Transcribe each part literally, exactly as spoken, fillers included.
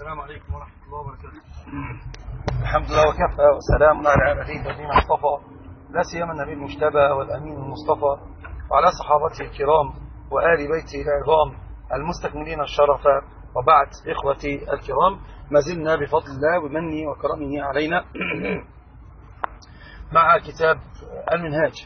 السلام عليكم ورحمة الله وبركاته. الحمد لله وكفى وسلام على عباده الذين اصطفى، لا سيما النبي المجتبى والأمين المصطفى وعلى صحابته الكرام وآل بيته العظام المستكملين الشرف. وبعد، إخوتي الكرام، ما زلنا بفضل الله ومنه وكرمه علينا مع كتاب المنهاج.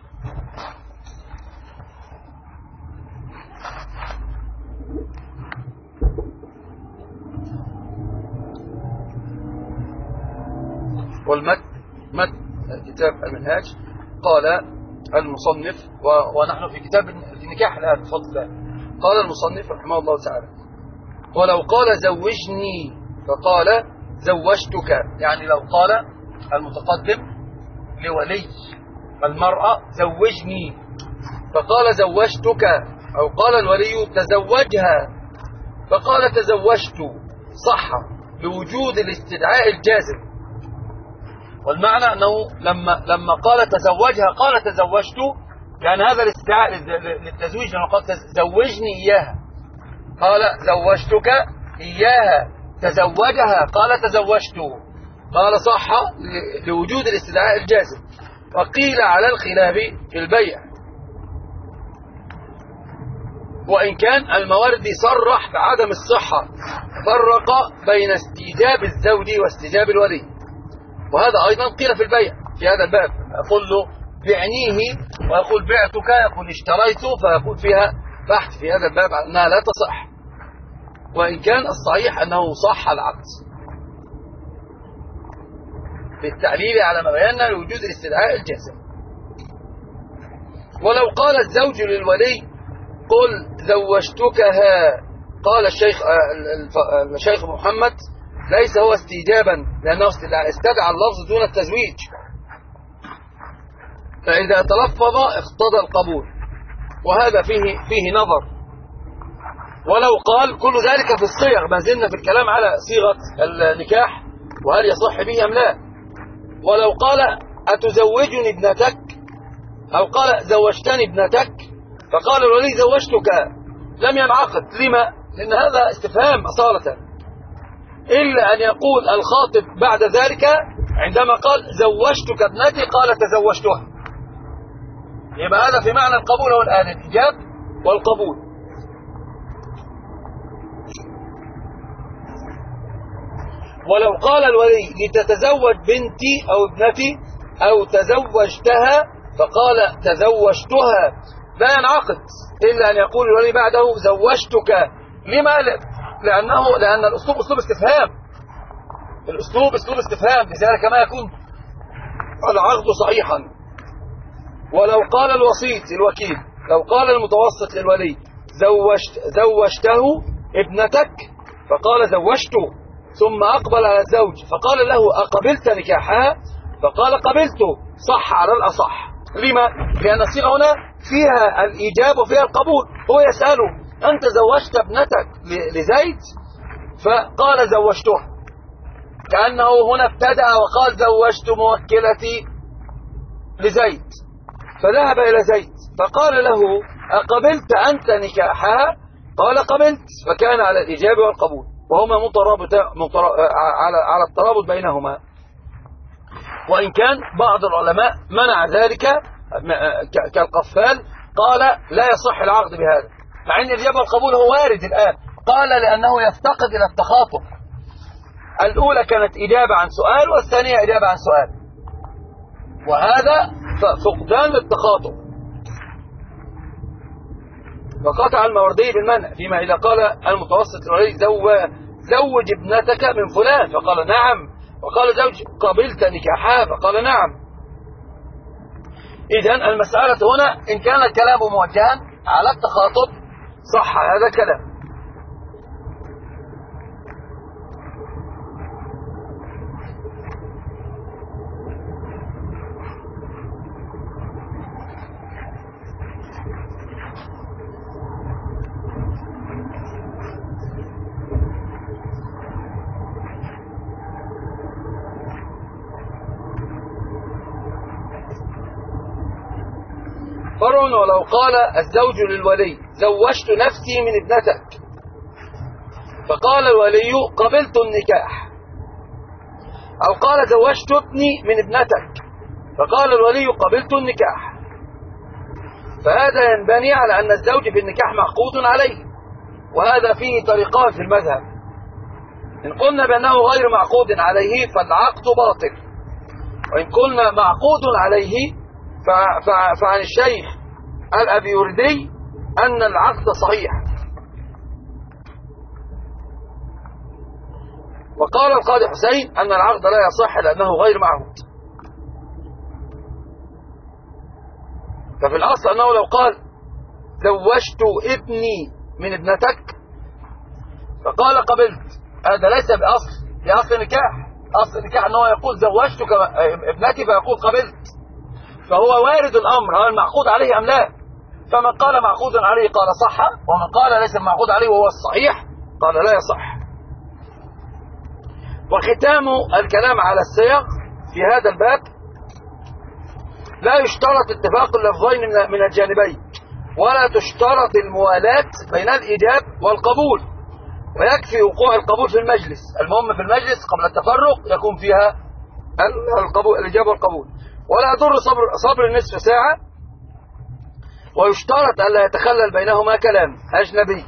والمتن متن كتاب المنهاج. قال المصنف، ونحن في كتاب النكاح الآن بفضل الله، قال المصنف رحمه الله تعالى: ولو قال زوجني فقال زوجتك، يعني لو قال المتقدم لولي المرأة زوجني فقال زوجتك، أو قال الولي تزوجها فقال تزوجت، صح بوجود الاستدعاء الجازم. والمعنى أنه لما لما قال تزوجها قال تزوجت، يعني هذا الاستدعاء للتزويج، لما قال زوجني إياها قال زوجتك إياها، تزوجها قال تزوجت، قال صح لوجود الاستدعاء الجازم. وقيل على الخلاف في البيع، وإن كان المواردي صرح بعدم الصحة، فرق بين استيجاب الزوج واستيجاب الولي. وهذا أيضا قيل في البيع في هذا الباب، يقول له بعنيه ويقول بعتك، يقول اشتريت، فيقول فيها بحث في هذا الباب أنها لا تصح، وإن كان الصحيح أنه صح العقد بالتعليل على ما بينا لوجود الاستدعاء الجازم. ولو قال الزوج للولي قل زوجتكها، قال الشيخ الشيخ محمد ليس هو استيجابا، لأنه استدعى اللفظ دون التزويج، فإذا تلفظ اقتضى القبول، وهذا فيه فيه نظر. ولو قال كل ذلك في الصيغ، ما زلنا في الكلام على صيغة النكاح وهل يصح به أم لا. ولو قال أتزوجني ابنتك، أو قال زوجتني ابنتك فقال الولي زوجتك، لم ينعقد. لما؟ لأن هذا استفهام أصالة، إلا أن يقول الخاطب بعد ذلك عندما قال زوجتك ابنتي قال تزوجتها، يبقى هذا في معنى القبول والآن الإجاب والقبول. ولو قال الولي لتتزوج بنتي أو ابنتي أو تزوجتها فقال تزوجتها، لا ينعقد إلا أن يقول الولي بعده زوجتك. لما؟ لأنه لأن الأسلوب أسلوب استفهام، الأسلوب أسلوب استفهام، لذلك ما يكون العقد صحيحا. ولو قال الوسيط الوكيل، لو قال المتوسط للولي زوجت زوجته ابنتك فقال زوجته، ثم أقبل على الزوج فقال له أقبلت نكاحها فقال قبلت، صح على الأصح. لما؟ لأن الصيغة هنا فيها الإيجاب وفيها القبول. هو يسأله أنت زوجت ابنتك لزيد؟ فقال زوجتها، كأنه هنا ابتدأ وقال زوجت موكلتي لزيد، فذهب إلى زيد فقال له أقبلت أنت نكاحها؟ قال قبلت، فكان على الإجابة والقبول، وهما مترابط على على الترابط بينهما. وإن كان بعض العلماء منع ذلك كالقفال، قال لا يصح العقد بهذا، مع أن الإجابة والقبول هو وارد الآن. قال لأنه يفتقد إلى التخاطب، الأولى كانت إجابة عن سؤال والثانية إجابة عن سؤال، وهذا فقدان للتخاطب. وقطع الماوردي بالمنع فيما إذا قال المتوسط الولي زوج ابنتك من فلان فقال نعم، وقال زوج قبلت نكاحها فقال نعم. إذن المسألة هنا إن كان الكلام موجها على التخاطب صح هذا كلام. فرع. ولو قال الزوج للولي زوجت نفسي من ابنتك فقال الولي قبلت النكاح، أو قال زوجت ابني من ابنتك فقال الولي قبلت النكاح، فهذا ينبني على أن الزوج في النكاح معقود عليه، وهذا فيه طريقان في المذهب. إن قلنا بأنه غير معقود عليه فالعقد باطل، وإن قلنا معقود عليه فعن الشيخ الأبيوردي أن العقد صحيح. وقال القاضي حسين أن العقد لا يصح لأنه غير معهود. ففي الأصل أنه لو قال زوجت ابني من ابنتك فقال قبلت، هذا ليس بأصل بأصل نكاح. أصل النكاح أنه يقول زوجتك ابنتي فيقول قبلت، فهو وارد الأمر هل المعقود عليه أم لا. فمن قال معقود عليه قال صح، ومن قال ليس معقود عليه وهو الصحيح قال لا يصح. وختام الكلام على الصيغ في هذا الباب: لا يشترط اتفاق اللفظين من الجانبين، ولا تشترط الموالاة بين الإيجاب والقبول، ويكفي وقوع القبول في المجلس. المهم في المجلس قبل التفرق يكون فيها القبول الإجابة والقبول. ولا يضر صبر, صبر نصف ساعة، ويشترط ألا يتخلل بينهما كلام أجنبي،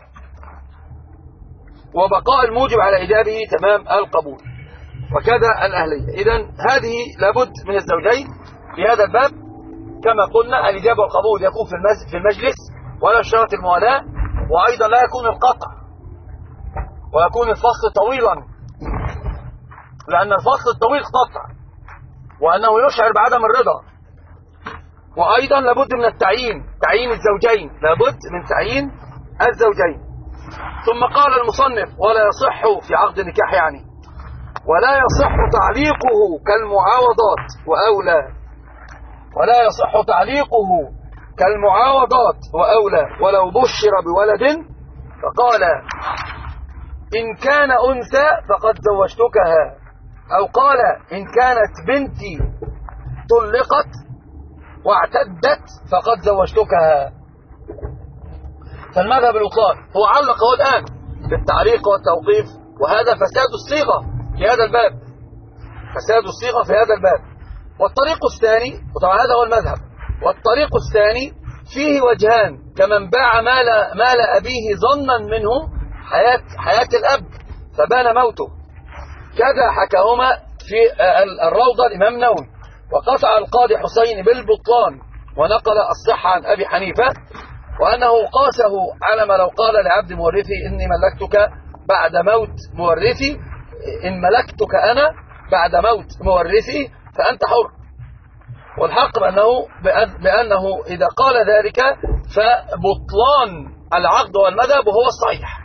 وبقاء الموجب على إيجابه تمام القبول، وكذا الأهلية. إذن هذه لابد من الزوجين في هذا الباب. كما قلنا الإجابة والقبول يكون في المجلس، ولا يشترط الموالاة، وأيضا لا يكون القطع، ويكون الفصل طويلا، لأن الفصل الطويل قطع، وأنه يشعر بعدم الرضا. وأيضا لابد من التعيين، تعيين الزوجين، لابد من تعيين الزوجين. ثم قال المصنف: ولا يصح في عقد النكاح يعني ولا يصح تعليقه كالمعاوضات وأولى ولا يصح تعليقه كالمعاوضات وأولى ولو بشر بولد فقال إن كان أنثى فقد زوجتكها، أو قال إن كانت بنتي طلقت واعتدت فقد زوجتكها. فالمذهب الإطلاق هو علقه الآن بالتعليق والتوقيف، وهذا فساد الصيغة في هذا الباب، فساد الصيغة في هذا الباب. والطريق الثاني، وطبعا هذا هو المذهب، والطريق الثاني فيه وجهان: كمن باع مال, مال أبيه ظنا منه حياة, حياة الأب فبان موته، كذا حكاهما في الروضة الإمام النووي. وقطع القاضي حسين بالبطلان ونقل الصحة عن أبي حنيفة، وأنه قاسه على ما لو قال لعبد مورثي إني ملكتك بعد موت مورثي، إن ملكتك أنا بعد موت مورثي فأنت حر. والحق بأنه, بأنه إذا قال ذلك فبطلان العقد والمذهب وهو الصحيح.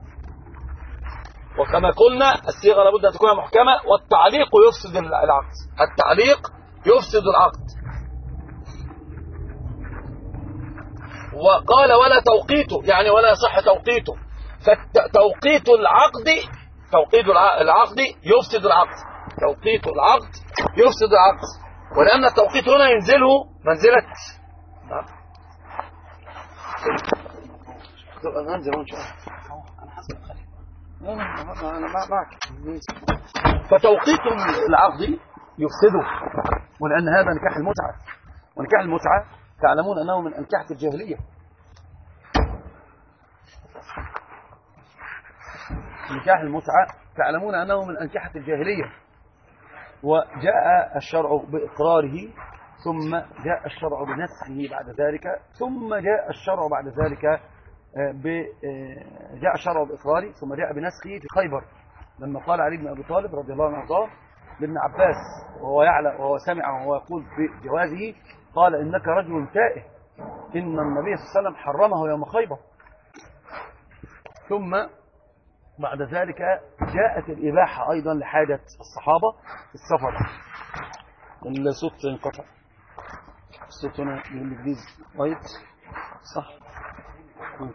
وكما قلنا الصيغة لابد أن تكون محكمة، والتعليق يفسد العقد، التعليق يفسد العقد. وقال ولا توقيته يعني ولا يصح توقيته، فتوقيت العقد توقيت العقد يفسد العقد، توقيت العقد يفسد العقد، ولأن التوقيت هنا ينزله منزلة ننزل إن شاء الله أنا معك. فتوقيت العقد يفسده، ولأن هذا نكاح المتعة، ونكاح المتعة تعلمون أنه من أنكحة الجاهلية. نكاح المتعة تعلمون أنه من أنكحة الجاهلية، وجاء الشرع بإقراره، ثم جاء الشرع بنسخه بعد ذلك، ثم جاء الشرع بعد ذلك جاء الشرع بإقراره ثم جاء بنسخه في خيبر، لما قال علي بن أبي طالب رضي الله عنه وارضاه لابن عباس وهو يعلم وهو سمع وهو يقول بجوازه، قال إنك رجل تائه، إن النبي صلى الله عليه وسلم حرمه يوم خيبر. ثم بعد ذلك جاءت الإباحة أيضا لحاجة الصحابة في السفر. الصوت انقطع، الصوت هنا بالإنجليزي وايد صح وايد.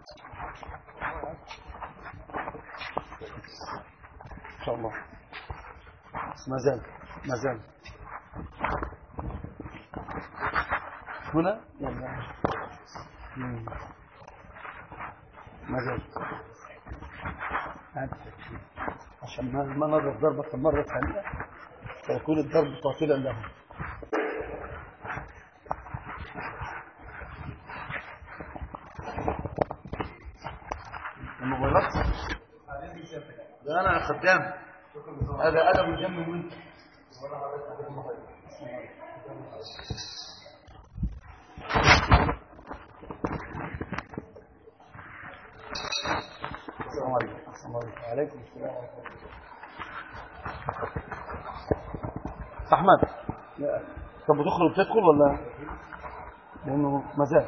إن شاء الله ما زال ما زال هنا ما زال عشان ما ما نضرب ضربة مرة ثانية فيكون الضرب قاتلا له. الموبايلات ده انا خدام، هذا ادب الجنب منك. السلام عليكم. السلام عليكم. وعليكم السلام ورحمة الله. أحمد طب بتخرج وبتدخل ولا لأنه مزاج؟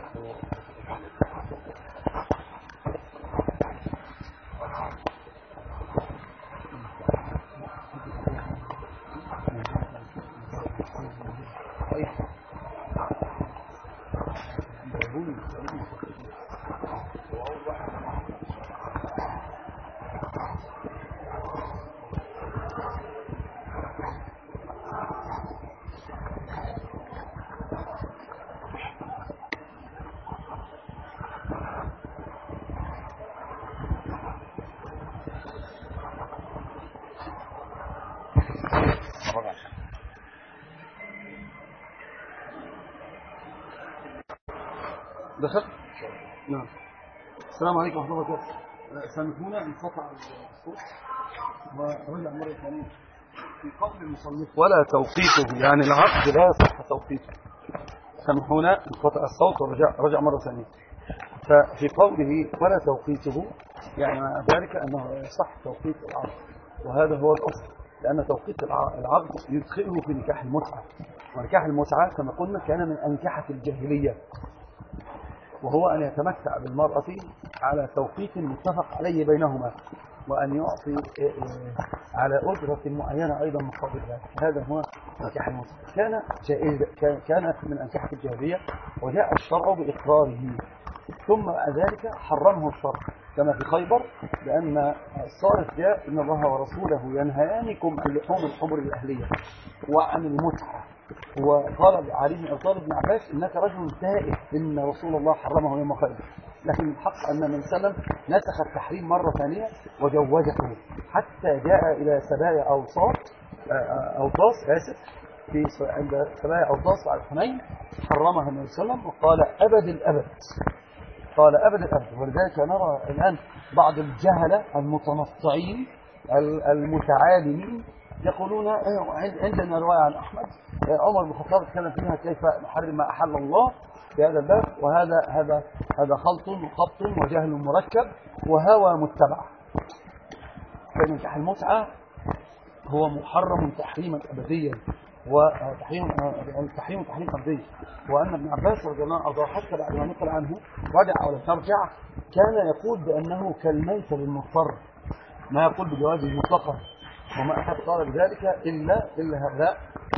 دخل؟ نعم. السلام عليكم ورحمة الله وبركاته. سامحونا انقطع الصوت ورجع مرة ثانية في قول المصنف ولا توقيته، يعني العقد لا يصح توقيته. سامحونا انقطع الصوت ورجع رجع مرة ثانية. ففي قوله ولا توقيته يعني ذلك أنه يصح توقيت العقد، وهذا هو الأصل، لأن توقيت العقد يدخله في نكاح المتعة، ونكاح المتعة كما قلنا كان من أنكحة الجاهلية، وهو أن يتمتع بالمرأة على توقيت متفق عليه بينهما، وأن يعطي على أجرة معينة أيضا مقابل ذلك. هذا هو نكاح المتعة، كان كان من أنكحة الجاهلية، وجاء الشرع بإقراره، ثم بعد ذلك حرمه الشرع كما في خيبر، لأن الصارف جاء إن الله ورسوله ينهيانكم عن لحوم الحمر الأهلية وعن المتعة، وقال علي بن أبي طالب بن عباس إنك رجل تائه إن رسول الله حرمه يوم خيبر، لكن الحق أن من سلم نسخ التحريم مرة ثانية وجوزه حتى جاء إلى سبايا أوطاس أوطاس آسف في عند سبايا أوطاس على الحنين، حرمها النبي صلى الله عليه وسلم وقال أبد الأبد، قال أبد الأبد. ولذلك نرى الآن بعض الجهلة المتنطعين المتعالمين يقولون عندنا رواية عن أحمد عمر بن الخطاب اتكلم فيها كيف نحرم ما أحل الله في هذا الباب، وهذا هذا هذا خلط وخبط وجهل مركب وهوى متبع. فنكاح المتعة هو محرم تحريما أبديا، وتحريم تحريم تحريم أبدي، وأن ابن عباس رضي الله عنه حتى بعد ما نقل عنه رجع ولم يرجع كان يقول بأنه كالميت للمضطر، ما يقول بجوازه مطلقا، وما أحد قال بذلك إلا إلا هؤلاء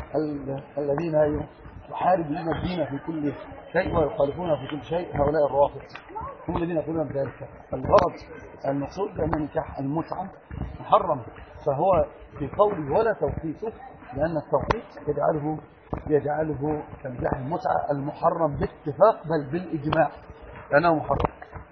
الذين يحاربون الدين في كل شيء ويخالفون في كل شيء، هؤلاء الروافض هم الذين يقولون بذلك. الغرض المقصود بأن نكاح المتعة محرم، فهو في قول ولا توقيته، لأن التوقيت يجعله يجعله كنكاح المتعة المحرم باتفاق بل بالإجماع لأنه محرم.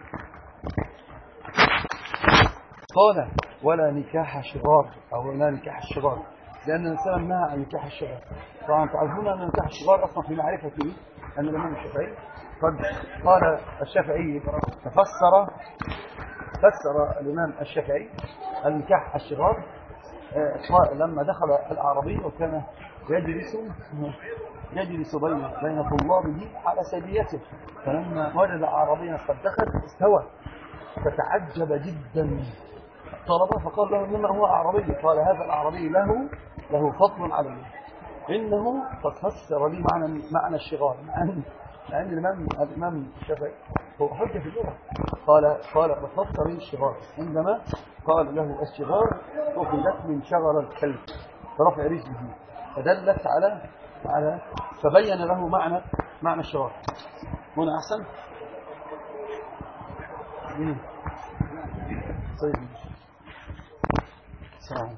قال ولا نكاح شغار أو لا نكاح الشغار، لأن الإنسان نهى عن نكاح الشغار. طبعا تعرفون أن نكاح الشغار أصلا في معرفته أن الإمام الشافعي قد قال الشافعي فسر فسر الإمام الشافعي النكاح الشغار لما دخل الأعرابي وكان يجلس يجلس بين بين طلابه على سجيته، فلما وجد أعرابيا قد دخل استوى فتعجب جدا الطلبة، فقال له إنما هو أعرابي، قال هذا الأعرابي له له فضل عليه، إنه قد فسر لي معنى معنى الشغار، معنى عند الإمام الإمام الشافعي هو حجة في اللغة، قال قال فسر لي الشغار عندما قال له الشغار أخذت من شغر الكلب برفع رجله، فدلت على على فبين له معنى معنى الشغار. هنا أحسن طيب سلام.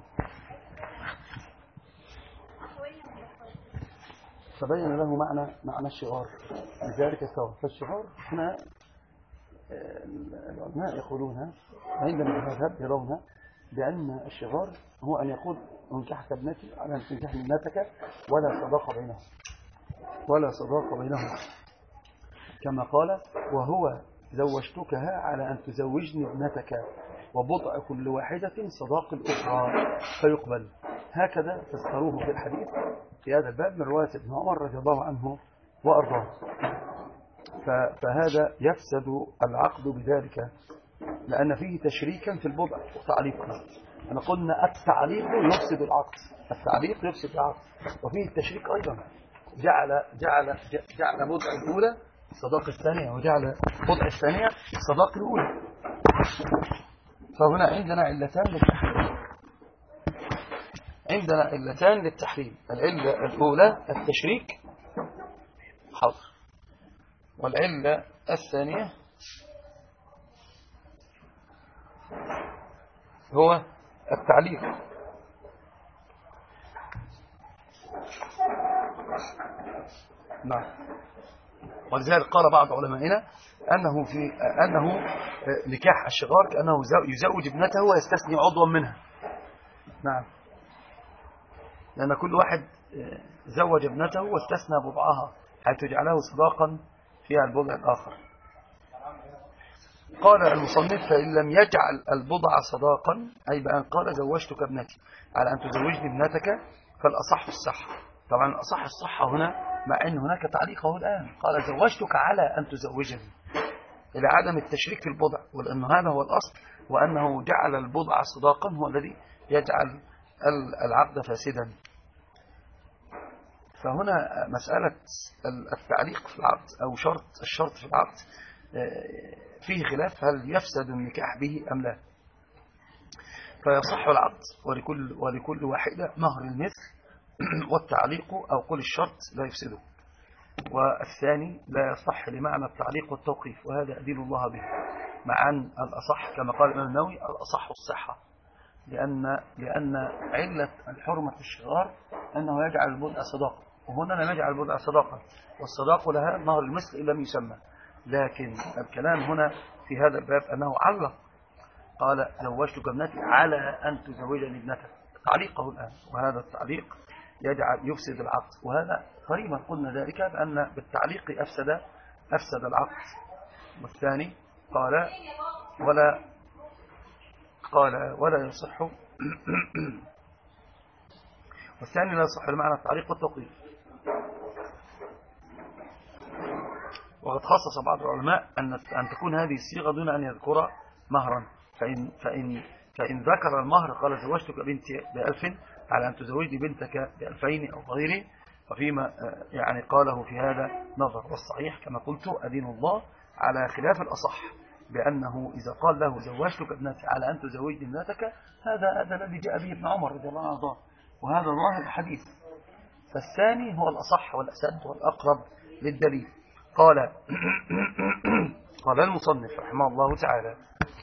فبين له معنى معنى الشغار لذلك سوى. فالشغار هنا العلماء يقولون عندما المذهب يرون بأن الشغار هو أن يقول أنكحك ابنتي على أن تنكحني ابنتك ولا صداقة بينهم ولا صداقة بينهم كما قال وهو زوجتكها على أن تزوجني ابنتك وبضع كل واحدة صداق الأخرى فيقبل. هكذا فسروه في الحديث في هذا الباب من رواية ابن عمر رضي الله عنه وأرضاه. فهذا يفسد العقد بذلك لأن فيه تشريكا في البضع وتعليقا. أنا قلنا التعليق يفسد العقد، التعليق يفسد العقد، وفيه التشريك أيضا. جعل جعل جعل بضع الأولى صداق الثانية وجعل بضع الثانية صداق الأولى. فهنا عندنا علتان للتحريم، عندنا علتان للتحريم. العلة الأولى التشريك حاضر، والعلة الثانية هو التعليق. نعم. ولذلك قال بعض علمائنا أنه في أنه نكاح الشغار كأنه يزوج ابنته ويستثني عضوا منها. نعم، لأن كل واحد زوج ابنته واستثنى بضعها حيث جعله صداقا فيها البضع الآخر. قال المصنف فإن لم يجعل البضع صداقا أي بأن قال زوجتك ابنتي على أن تزوجني ابنتك فالأصح الصحة. طبعا الأصح الصحة هنا مع أن هناك تعليقه الآن قال زوجتك على أن تزوجني إلى عدم التشريك في البضع، ولأن هذا هو الأصل وأنه جعل البضع صداقا هو الذي يجعل العقد فاسدا. فهنا مسألة التعليق في العقد أو شرط الشرط في العقد فيه خلاف هل يفسد النكاح به أم لا. فيصح العقد ولكل, ولكل واحدة مهر المثل والتعليق أو قل الشرط لا يفسده. والثاني لا يصح لمعنى التعليق والتوقيف، وهذا أدين الله به مع أن الأصح كما قال الإمام النووي الأصح الصحة، لأن لأن علة الحرمة في الشغار أنه يجعل البضع صداقة، وهنا لم يجعل البضع صداقة، والصداق لها مهر المثل إن لم يسمى. لكن الكلام هنا في هذا الباب أنه علق قال زوجتك ابنتي على أن تزوجني ابنتك، تعليقه الآن، وهذا التعليق يجعل يفسد العقد. وهذا قريبا قلنا ذلك بأن بالتعليق أفسد أفسد العقد. والثاني قال ولا قال ولا يصح والثاني لا يصح لمعنى التعليق والتوقيف. وقد خصص بعض العلماء أن أن تكون هذه الصيغة دون أن يذكر مهرا، فإن فإن فإن ذكر المهر قال زوجتك بنتي بألف على أن تزوجني بنتك بألفين أو غيره، وفيما يعني قاله في هذا نظر. والصحيح كما قلت أدين الله على خلاف الأصح بأنه إذا قال له زوجتك ابنتي على أن تزوجني ابنتك هذا هذا الذي جاء به ابن عمر رضي الله عنه، وهذا ظاهر الحديث. فالثاني هو الأصح والأسد والأقرب للدليل. قال قال المصنف رحمه الله تعالى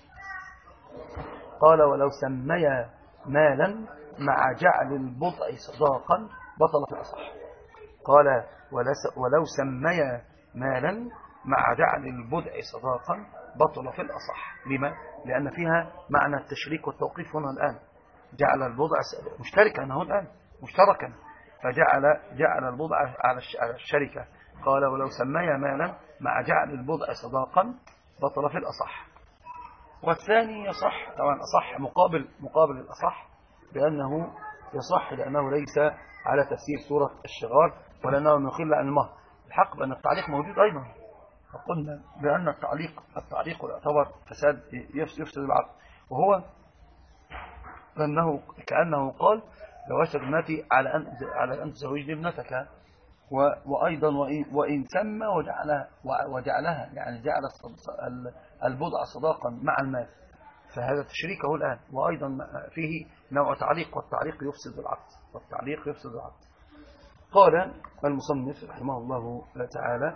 قال ولو سمي مالا مع جعل البضع صداقا بطل في الأصح. قال ولو سمي مالا مع جعل البضع صداقا بطل في الأصح. لما؟ لأن فيها معنى التشريك والتوقيف هنا الآن، جعل البضع مشتركا هنا الآن مشتركا، فجعل جعل البضع على الشركة. قال ولو سمي مالا مع جعل البضع صداقا بطل في الأصح. والثاني يصح، طبعا أصح مقابل مقابل الأصح بأنه يصح لأنه ليس على تفسير سورة الشغار ولأنه يخل عن المهر. الحق بأن التعليق موجود أيضا، فقلنا بأن التعليق التعليق يعتبر فساد يفسد العقد، وهو أنه كأنه قال زوجتك ابنتي على أن على أن تزوجني ابنتك، وأيضا وإن سمى وجعلها وجعلها يعني جعل البضع صداقا مع المال، فهذا تشريكه الآن، وأيضا فيه نوع تعليق، والتعليق يفسد العقد والتعليق يفسد العقد. قال المصنف رحمه الله تعالى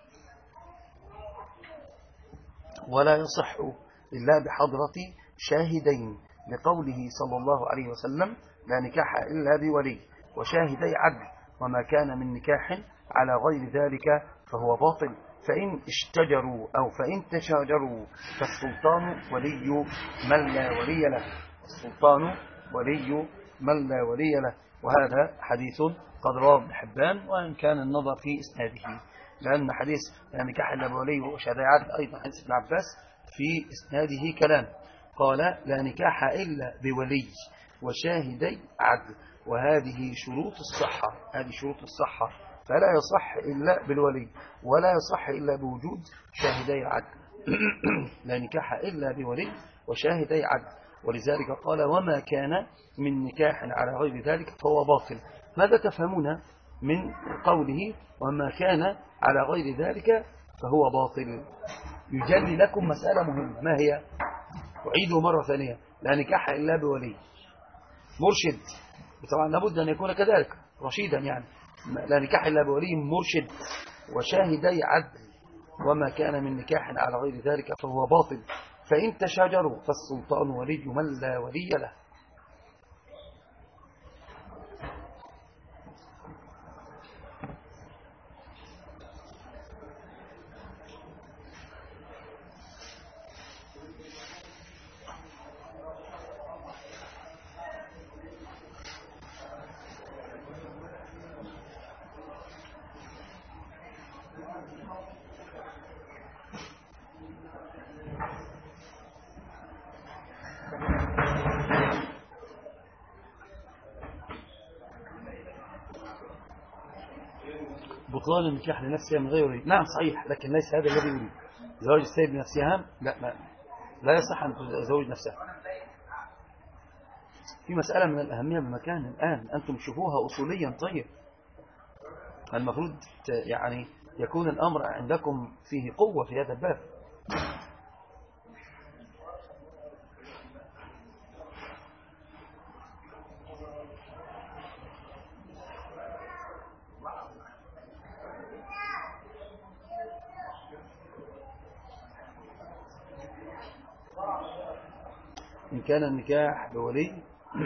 ولا يصح إلا بحضرة شاهدين لقوله صلى الله عليه وسلم لا نكاح إلا بولي وشاهدي عدل، وما كان من نكاح على غير ذلك فهو باطل، فإن اشتجروا أو فإن تشاجروا فالسلطان ولي من لا ولي له. السلطان ولي من لا ولي له. وهذا حديث قد رواه ابن حبان، وإن كان النظر في إسناده، لأن حديث لا نكاح إلا بولي وشهادة عدل أيضا حديث ابن عباس في إسناده كلام. قال لا نكاح إلا بولي وشاهدي عدل، وهذه شروط الصحة، هذه شروط الصحة، فلا يصح إلا بالولي ولا يصح إلا بوجود شاهدي عدل. لا نكاح إلا بولي وشاهدي عدل. ولذلك قال وما كان من نكاح على غير ذلك فهو باطل. ماذا تفهمون من قوله وما كان على غير ذلك فهو باطل؟ يجلي لكم مسألة مهمة، ما هي؟ أعيده مرة ثانية. لا نكاح إلا بولي مرشد، طبعا لابد أن يكون كذلك رشيدا، يعني لا نكاح إلا بولي مرشد وشاهدي عدل. وما كان من نكاح على غير ذلك فهو باطل، فإن تشاجروا فالسلطان ولي من لا ولي له. بطلان النكاح لنفسها من غير ولي، نعم صحيح، لكن ليس هذا الذي يريد. زواج السيد بنفسها لا لا, لا يصح أن تزوج نفسها. في مسألة من الأهمية بمكان الآن أنتم شوفوها أصوليا. طيب المفروض يعني يكون الأمر عندكم فيه قوة في هذا الباب. إن كان النكاح بولي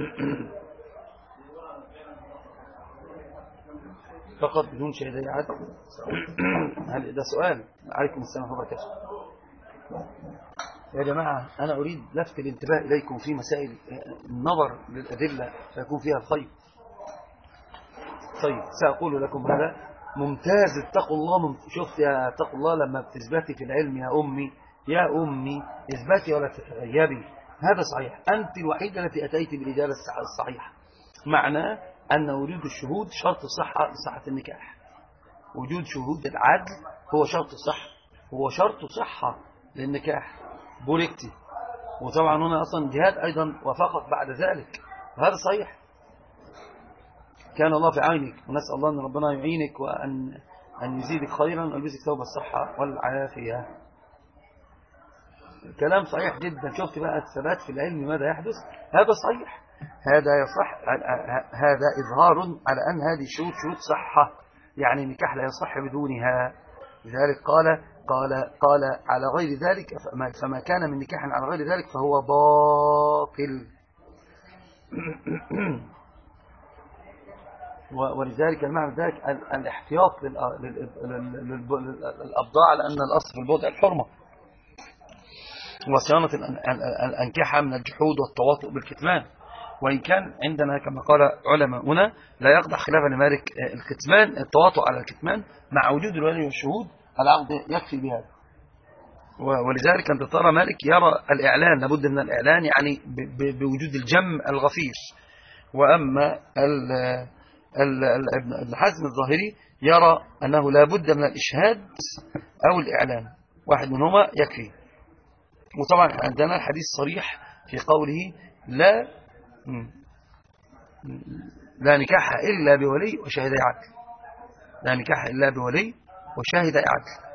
فقط بدون شهادة عدل. هل ده سؤال؟ عليكم السلام ورحمة الله وبركاته. يا جماعة أنا أريد لفت الانتباه إليكم في مسائل النظر للأدلة فيكون فيها الخير. طيب سأقول لكم هذا ممتاز. اتقوا الله. شفت يا اتقوا الله لما بتثبتي في العلم يا أمي يا أمي اثبتي ولا تتغيبي. هذا صحيح، أنت الوحيدة التي أتيت بالإجابة الصحيحة. معناه أن وجود الشهود شرط صحة لصحة النكاح. وجود شهود العدل هو شرط صحة، هو شرط صحة للنكاح. بولكتي وطبعا هنا أصلا جهاد أيضا وفقط بعد ذلك، وهذا صحيح. كان الله في عينك، ونسأل الله أن ربنا يعينك وأن أن يزيدك خيرا ويلبسك ثوب الصحة والعافية. كلام صحيح جدا. شفت بقى الثبات في العلم ماذا يحدث؟ هذا صحيح، هذا يصح، هذا إظهار على أن هذه شروط شروط صحة، يعني نكاح لا يصح بدونها. لذلك قال قال قال على غير ذلك فما كان من نكاح على غير ذلك فهو باطل. ولذلك المعنى ذلك الاحتياط للأبضاع، لأن الأصل في البضع الحرمة، وصيانة الأنكحة من الجحود والتواطؤ بالكتمان. وإن كان عندنا كما قال علماؤنا لا يقضع خلافا لمالك الكتمان، التواطؤ على الكتمان مع وجود الولي والشهود العقد يكفي بهذا. ولذلك أنت ترى مالك يرى الإعلان، لابد من الإعلان يعني بوجود الجم الغفير. وأما ابن حزم الظاهري يرى أنه لابد من الإشهاد أو الإعلان، واحد منهما يكفي. وطبعا عندنا الحديث صريح في قوله لا لا نكاح إلا بولي وشاهدي عدل. لا نكاح إلا بولي وشاهدي عدل.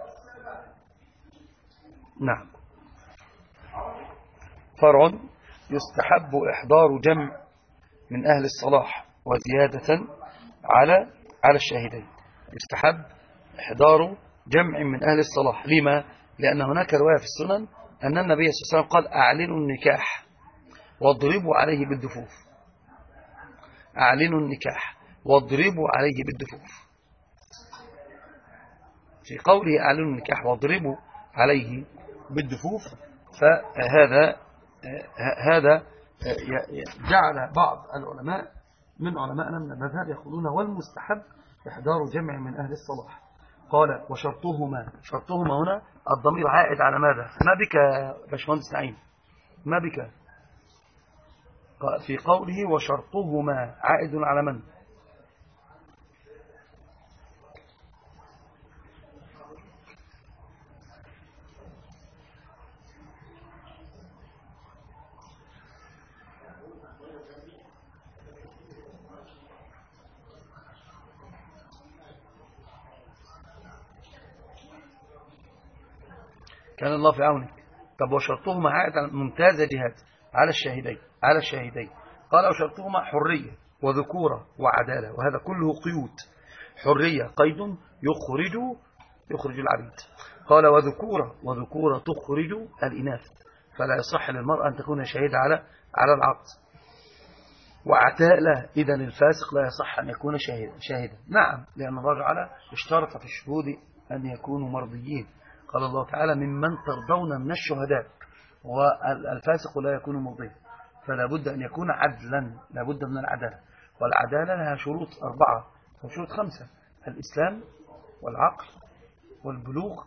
نعم. فرع يستحب إحضار جمع من أهل الصلاح وزيادة على على الشاهدين. يستحب إحضار جمع من أهل الصلاح. لما؟ لأن هناك رواية في السنن أن النبي صلى الله عليه وسلم قال أعلنوا النكاح واضربوا عليه بالدفوف. أعلنوا النكاح واضربوا عليه بالدفوف. في قوله أعلنوا النكاح واضربوا عليه بالدفوف، فهذا هذا جعل بعض العلماء من علماءنا من المذهب يقولون والمستحب إحضار جمع من أهل الصلاح. قال وشرطهما، شرطهما هنا الضمير عائد على ماذا؟ ما بك باشمهندس نعيم؟ ما بك؟ في قوله وشرطهما عائد على من؟ كان الله في عونك. طب وشرطهما عائد ممتازة جهاد على الشاهدين على الشاهدين قال وشرطهما حرية وذكورة وعدالة، وهذا كله قيود. حرية قيد يخرج يخرج العبيد. قال وذكورة وذكورة تخرج الإناث، فلا يصح للمرأة أن تكون شاهدة على على العقد. وعتالة إذن الفاسق لا يصح أن يكون شاهدا شاهدا نعم، لأن الله تعالى اشترط في الشهود أن يكونوا مرضيين. قال الله تعالى ممن ترضون من الشهداء، والفاسق لا يكون مرضيا، فلا بد أن يكون عدلا، لا بد من العدالة. والعدالة لها شروط أربعة وشروط خمسة: الإسلام والعقل والبلوغ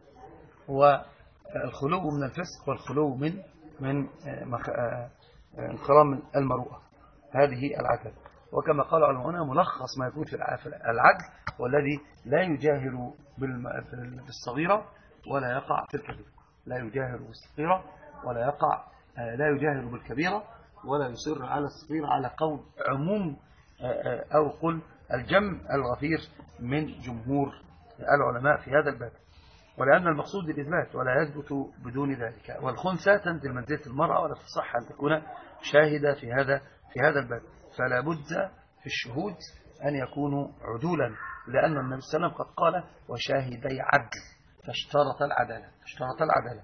والخلو من الفسق والخلو من من انخرام المروءة. هذه العدالة. وكما قال علماؤنا ملخص ما يكون في العدل والذي لا يجاهر بالصغيرة ولا يقع في الكبيرة، لا يجاهر بالصغيرة ولا يقع لا يجاهر بالكبيرة ولا يصر على الصغيرة، على قول عموم أو قل الجمع الغفير من جمهور العلماء في هذا الباب. ولأن المقصود الإثبات ولا يثبت بدون ذلك. والخنثى تنزل منزلة المرأة ولا تصح أن تكون شاهدة في هذا في هذا الباب. فلا بد في الشهود أن يكونوا عدولا، لأن النبي صلى الله عليه وسلم قد قال وشاهدي عدل، فاشترط العدالة اشترط العدالة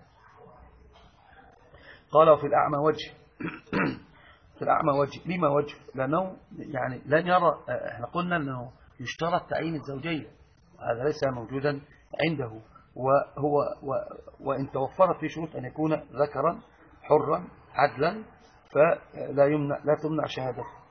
قال وفي الأعمى وجه في الأعمى وجه. لما وجه؟ لأنه يعني لن يرى. احنا قلنا أنه يشترط تعيين الزوجية، هذا ليس موجودا عنده. وهو و وإن توفرت في شروط أن يكون ذكرا حرا عدلا فلا يمنع لا تمنع شهادته.